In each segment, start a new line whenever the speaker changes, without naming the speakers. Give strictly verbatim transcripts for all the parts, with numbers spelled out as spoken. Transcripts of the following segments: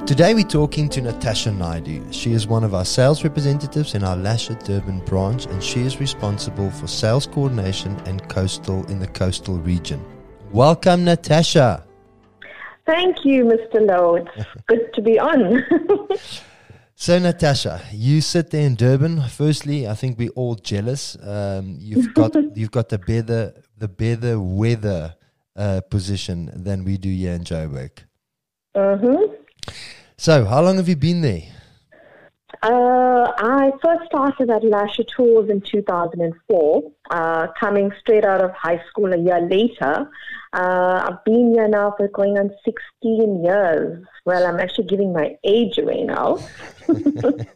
Today we're talking to Natasha Naidu. She is one of our sales representatives in our Lasher Durban branch, and she is responsible for sales coordination and coastal in the coastal region. Welcome, Natasha.
Thank you, Mister Lowe. It's good to be on.
So, Natasha, you sit there in Durban. Firstly, I think we're all jealous. Um, you've got you've got the better the better weather uh, position than we do here in Joburg.
Mm-hmm.
So, how long have you been there?
Uh, I first started at Lasher Tools in two thousand four, uh, coming straight out of high school a year later. Uh, I've been here now for going on sixteen years. Well, I'm actually giving my age away now.
the,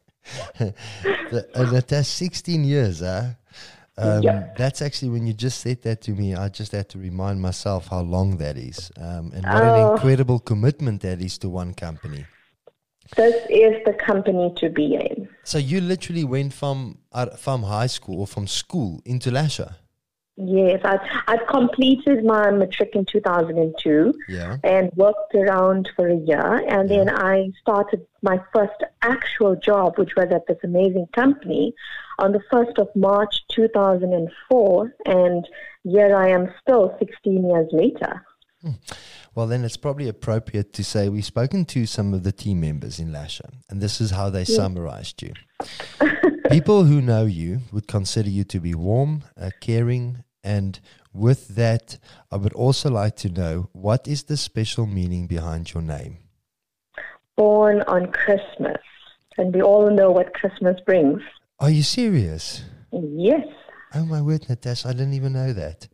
uh, that's sixteen years, huh? Um,
Yep.
That's actually, when you just said that to me, I just had to remind myself how long that is. Um, and what
Oh.
an incredible commitment that is to one company.
This is the company to be in.
So you literally went from uh, from high school or from school into Lasher.
Yes, I've, I've completed my matric in two thousand two
Yeah.
and worked around for a year. And
Yeah.
then I started my first actual job, which was at this amazing company, on the first of March two thousand four. And here I am still sixteen years later.
Well, then it's probably appropriate to say we've spoken to some of the team members in Lasher, and this is how they summarized you. People who know you would consider you to be warm, uh, caring, and with that, I would also like to know, what is the special meaning behind your name?
Born on Christmas. And we all know what Christmas brings.
Are you serious?
Yes.
Oh my word, Natasha, I didn't even know that.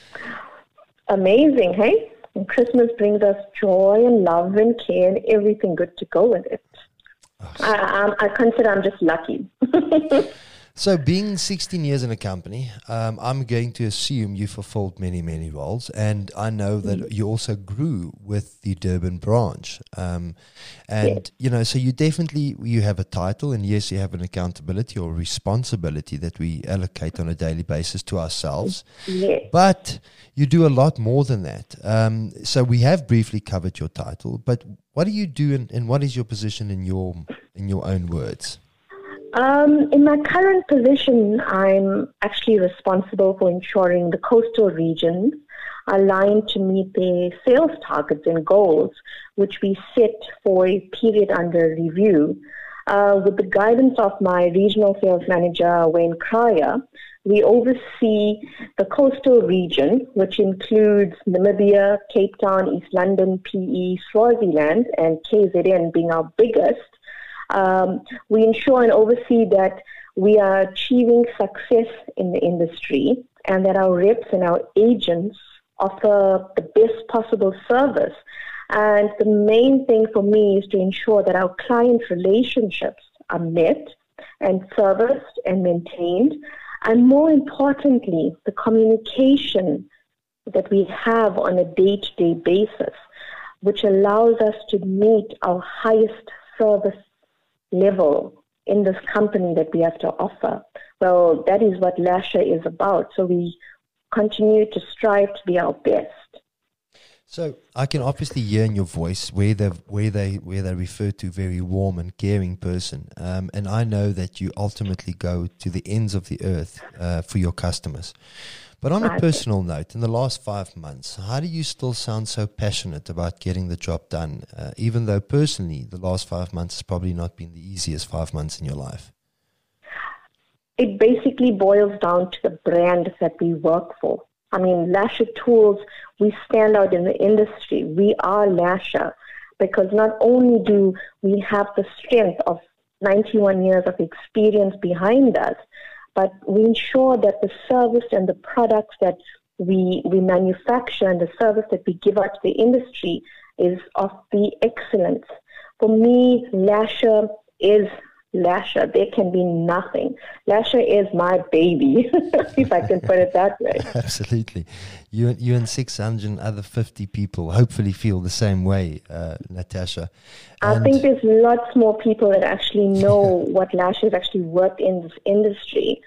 Amazing, hey? And Christmas brings us joy and love and care and everything good to go with it.
Oh,
I, I, I consider I'm just lucky.
So being sixteen years in a company, um, I'm going to assume you fulfilled many, many roles. And I know that you also grew with the Durban branch. Um, and,
Yes.
you know, so you definitely, you have a title, and yes, you have an accountability or responsibility that we allocate on a daily basis to ourselves.
Yes.
But you do a lot more than that. Um, so we have briefly covered your title, but what do you do, and, and what is your position in your in your own words?
Um, in my current position, I'm actually responsible for ensuring the coastal regions are aligned to meet their sales targets and goals, which we set for a period under review. Uh, with the guidance of my regional sales manager, Wayne Cryer, we oversee the coastal region, which includes Namibia, Cape Town, East London, P E, Swaziland, and K Z N being our biggest. Um, we ensure and oversee that we are achieving success in the industry and that our reps and our agents offer the best possible service. And the main thing for me is to ensure that our client relationships are met and serviced and maintained. And more importantly, the communication that we have on a day-to-day basis, which allows us to meet our highest service level in this company that we have to offer. Well, that is what Lasher is about. So we continue to strive to be our best.
So I can obviously hear in your voice where they where they where they refer to very warm and caring person, um, and I know that you ultimately go to the ends of the earth uh, for your customers. But on a
Right.
personal note, in the last five months, how do you still sound so passionate about getting the job done, uh, even though personally the last five months has probably not been the easiest five months in your life?
It basically boils down to the brand that we work for. I mean, Lasher Tools, we stand out in the industry. We are Lasher because not only do we have the strength of ninety-one years of experience behind us, but we ensure that the service and the products that we we manufacture and the service that we give out to the industry is of the excellence. For me, Lasher is Lasher. There can be nothing. Lasher is my baby, if I can put it that way.
Absolutely. You, you and six hundred other fifty people hopefully feel the same way, uh, Natasha.
I
And
think there's lots more people that actually know what Lasher is actually worth in this industry.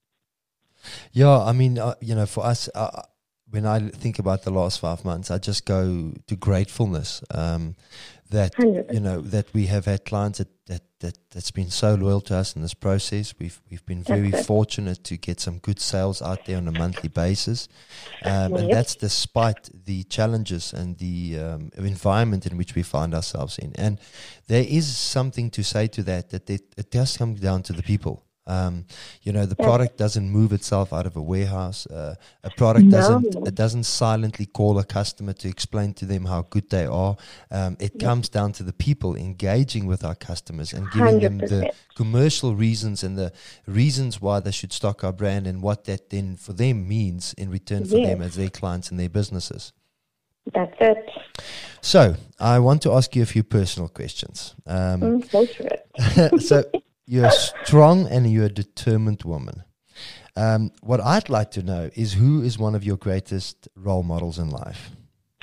Yeah, I mean, uh, you know, for us, uh, when I think about the last five months, I just go to gratefulness. Um, that,
one hundred percent.
you know, that we have had clients that, that, that, that's been so loyal to us in this process. We've, we've been very
That's it.
fortunate to get some good sales out there on a monthly basis. Um, and
Yep.
that's despite the challenges and the um, environment in which we find ourselves in. And there is something to say to that, that it, it does come down to the people. Um, you know, the
Yeah.
product doesn't move itself out of a warehouse. Uh, a product
No.
doesn't it doesn't silently call a customer to explain to them how good they are. Um, it
Yeah.
comes down to the people engaging with our customers and giving them the
one hundred percent.
commercial reasons and the reasons why they should stock our brand and what that then for them means in return for
Yes.
them as their clients and their businesses.
That's it.
So I want to ask you a few personal questions. Um,
Mm, go for it.
so you're a strong and you're a determined woman. Um, what I'd like to know is who is one of your greatest role models in life?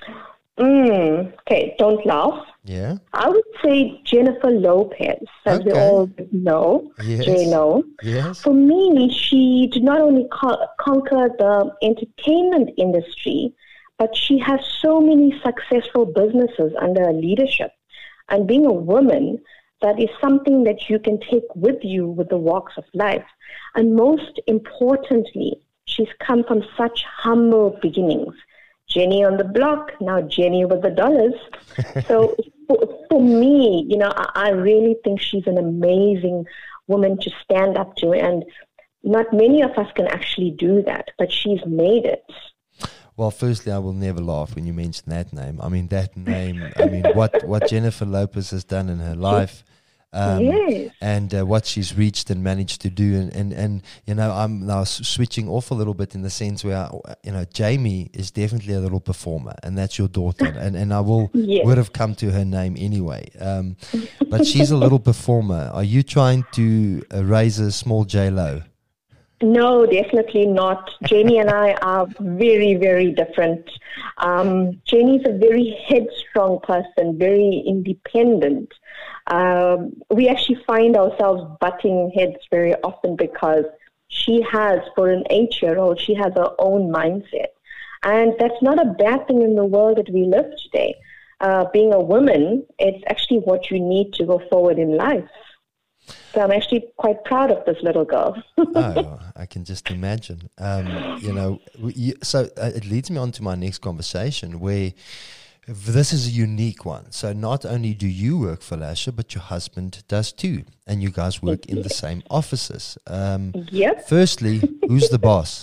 Mm, okay, don't laugh.
Yeah.
I would say Jennifer Lopez, as we
Okay.
all know,
Yes.
J-Lo.
Yes.
For me, she did not only co- conquer the entertainment industry, but she has so many successful businesses under her leadership. And being a woman, that is something that you can take with you with the walks of life. And most importantly, she's come from such humble beginnings. Jenny on the block, now Jenny with the dollars. So for, for me, you know, I, I really think she's an amazing woman to stand up to. And not many of us can actually do that, but she's made it.
Well, firstly, I will never laugh when you mention that name. I mean, that name, I mean, what, what Jennifer Lopez has done in her life, um,
Yes.
and uh, what she's reached and managed to do. And, and, and, you know, I'm now s- switching off a little bit in the sense where, you know, Jamie is definitely a little performer, and that's your daughter. And, and I will
Yes.
would have come to her name anyway. Um, but she's a little performer. Are you trying to uh, raise a small J-Lo?
No, definitely not. Jamie and I are very, very different. Um, Jamie's a very headstrong person, very independent. Um, we actually find ourselves butting heads very often because she has, for an eight-year-old, she has her own mindset. And that's not a bad thing in the world that we live today. Uh, being a woman, it's actually what you need to go forward in life. So I'm actually quite proud of this little girl.
Oh, I can just imagine. Um, you know, we- you, so uh, it leads me on to my next conversation where this is a unique one. So not only do you work for Lasher, but your husband does too. And you guys work in the same offices. Um,
Yep.
firstly, who's the boss?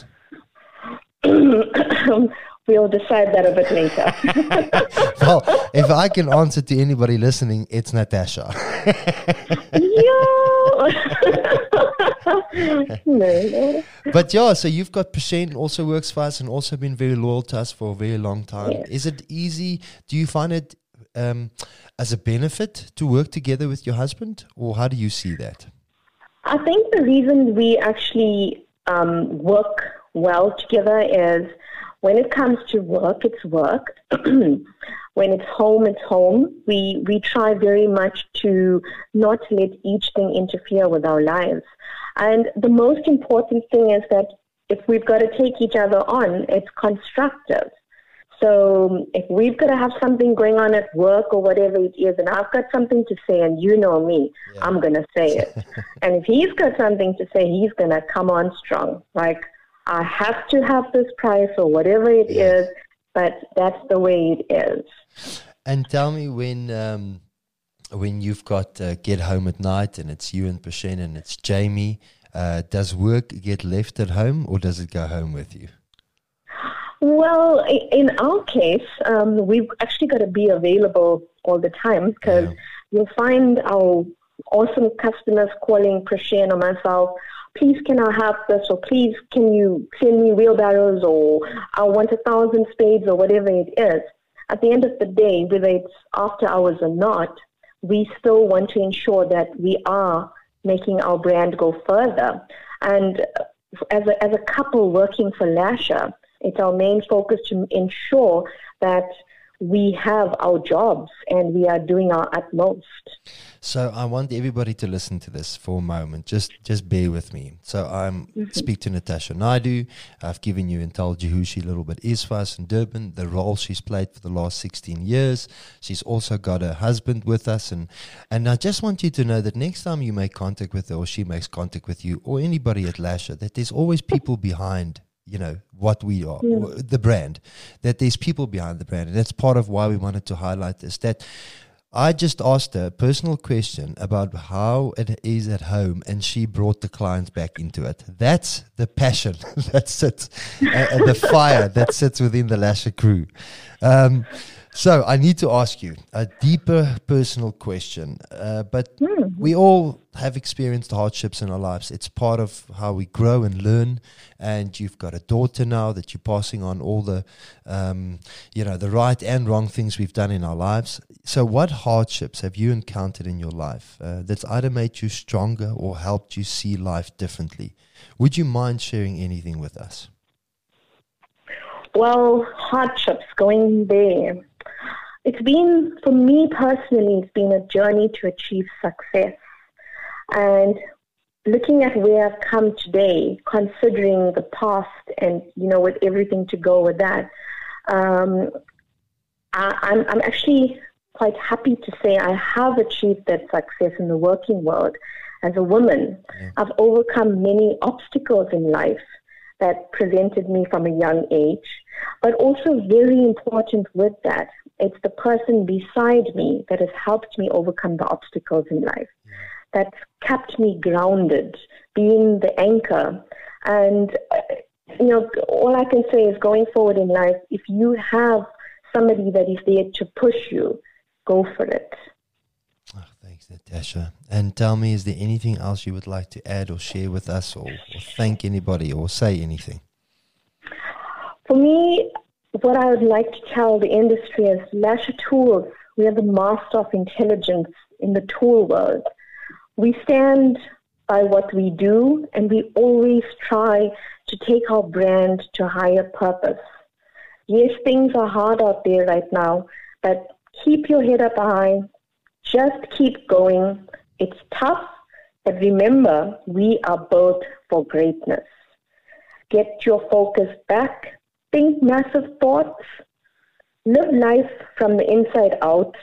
We'll decide that a bit later.
Well, if I can answer to anybody listening, it's Natasha.
Yeah. No, no.
But yeah, so you've got Prashant also works for us and also been very loyal to us for a very long time.
Yes.
Is it easy? Do you find it um, as a benefit to work together with your husband, or how do you see that?
I think the reason we actually um, work well together is when it comes to work, it's work. When it's home, it's home. We we try very much to not let each thing interfere with our lives. And the most important thing is that if we've got to take each other on, it's constructive. So if we've got to have something going on at work or whatever it is, and I've got something to say, and you know me,
Yeah.
I'm going to say it. And if he's got something to say, he's going to come on strong. Like, I have to have this price or whatever it
Yes.
is, but that's the way it is.
And tell me when um, when you've got uh, Get Home at Night and it's you and Prashant and it's Jamie, uh, does work get left at home or does it go home with you?
Well, i- in our case, um, we've actually got to be available all the time because
Yeah.
you'll find our awesome customers calling Prashant or myself, please can I have this, or please can you send me wheelbarrows, or I want a thousand spades, or whatever it is. At the end of the day, whether it's after hours or not, we still want to ensure that we are making our brand go further. And as a, as a couple working for Lasher, it's our main focus to ensure that we have our jobs and we are doing our utmost.
So I want everybody to listen to this for a moment. Just just bear with me. So I'm mm-hmm. speak to Natasha Naidoo. I've given you and told you who she a little bit is for us in Durban, the role she's played for the last sixteen years. She's also got her husband with us. And, and I just want you to know that next time you make contact with her or she makes contact with you or anybody at Lasher, that there's always people behind, you know, what we are, yeah. the brand, that there's people behind the brand. And that's part of why we wanted to highlight this, that I just asked her a personal question about how it is at home, and she brought the clients back into it. That's the passion that sits, uh, and the fire that sits within the Lasher crew. Um, so I need to ask you a deeper personal question, uh, but mm. we all have experienced hardships in our lives. It's part of how we grow and learn. And you've got a daughter now that you're passing on all the, um, you know, the right and wrong things we've done in our lives. So what hardships have you encountered in your life uh, that's either made you stronger or helped you see life differently? Would you mind sharing anything with us?
Well, hardships, going there. It's been, for me personally, it's been a journey to achieve success. And looking at where I've come today, considering the past and, you know, with everything to go with that, um, I, I'm, I'm actually quite happy to say I have achieved that success in the working world. As a woman, yeah. I've overcome many obstacles in life that presented me from a young age, but also very important with that, it's the person beside me that has helped me overcome the obstacles in life. Yeah. That's kept me grounded, being the anchor. And, uh, you know, all I can say is going forward in life, if you have somebody that is there to push you, go for it.
Oh, thanks, Natasha. And tell me, is there anything else you would like to add or share with us, or, or thank anybody or say anything?
For me, what I would like to tell the industry is Lasher Tools, we are the master of intelligence in the tool world. We stand by what we do, and we always try to take our brand to a higher purpose. Yes, things are hard out there right now, but keep your head up high. Just keep going. It's tough, but remember, we are built for greatness. Get your focus back. Think massive thoughts. Live life from the inside out.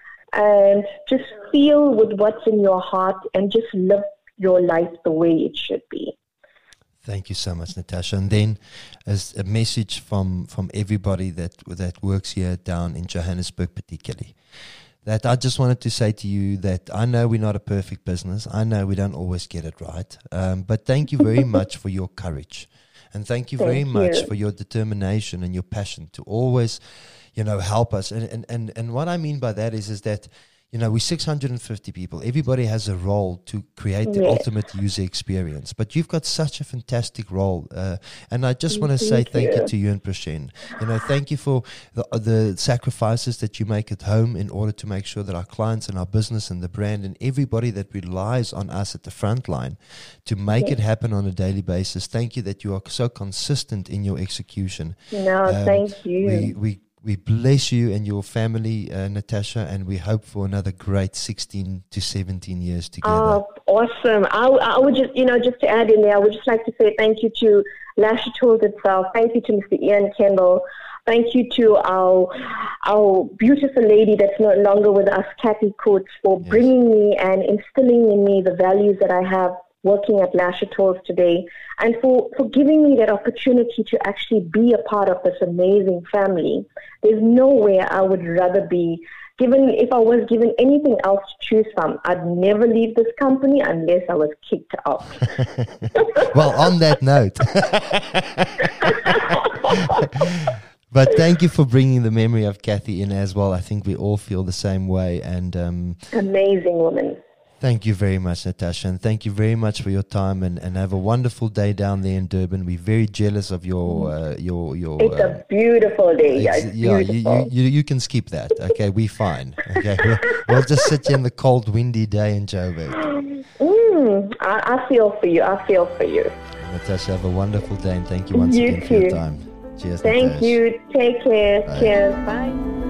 And just feel with what's in your heart and just live your life the way it should be.
Thank you so much, Natasha. And then as a message from, from everybody that that works here down in Johannesburg particularly, that I just wanted to say to you that I know we're not a perfect business. I know we don't always get it right. Um, but thank you very much for your courage. And thank you very
thank
much
you.
for your determination and your passion to always, you know, help us. And, and, and, and what I mean by that is, is that, you know, we're six hundred fifty people. Everybody has a role to create the
yes.
ultimate user experience. But you've got such a fantastic role. Uh, and I just want to say
thank
thank you.
you
to you and Prashen. You know, thank you for the, the sacrifices that you make at home in order to make sure that our clients and our business and the brand and everybody that relies on us at the front line to make
yes.
it happen on a daily basis. Thank you that you are so consistent in your execution.
No,
um,
thank you.
We, we We bless you and your family, uh, Natasha, and we hope for another great sixteen to seventeen years together.
Oh, awesome. I, I would just, you know, just to add in there, I would just like to say thank you to Lasher Tools itself. Thank you to Mister Ian Kendall. Thank you to our our beautiful lady that's no longer with us, Kathy Coates, for yes. bringing me and instilling in me the values that I have working at Lasher Tools today, and for, for giving me that opportunity to actually be a part of this amazing family. There's nowhere I would rather be. Given if I was given anything else to choose from, I'd never leave this company unless I was kicked out.
Well, on that note, but thank you for bringing the memory of Kathy in as well. I think we all feel the same way. And um,
amazing woman.
Thank you very much, Natasha, and thank you very much for your time, and, and have a wonderful day down there in Durban. We're very jealous of your uh, your your.
It's um, a beautiful day. Yeah, it's
yeah.
beautiful.
You, you you you can skip that. Okay, we're fine. Okay, we'll, we'll just sit here in the cold, windy day in Joburg.
Mm, I, I feel for you. I feel for you.
Natasha, have a wonderful day, and thank you once
you
again
too.
for your time. Cheers.
Thank
Natasha.
you. Take care.
Bye.
Cheers. Bye.